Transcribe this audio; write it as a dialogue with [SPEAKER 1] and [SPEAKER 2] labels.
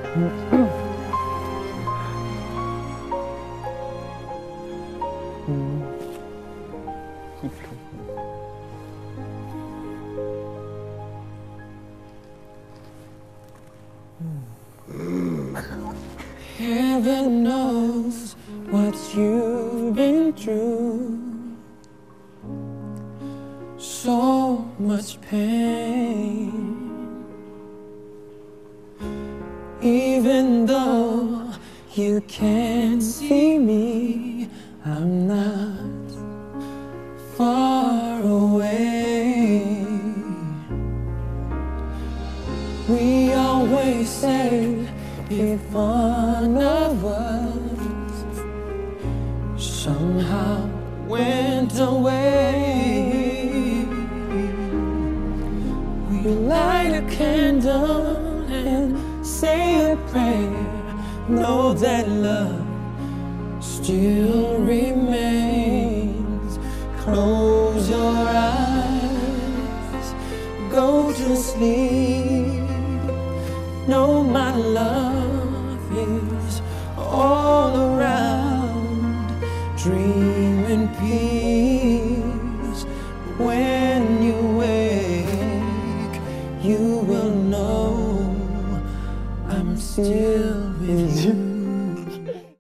[SPEAKER 1] Heaven knows what you've been through. So much pain. Even though you can't see me, I'm not far away. We always say if one of us somehow went away, we light a candle and say a prayer. Know that love still remains. Close your eyes, go to sleep. Know my love is all around. Dream in peace. When you wake, you will know I'm still with you.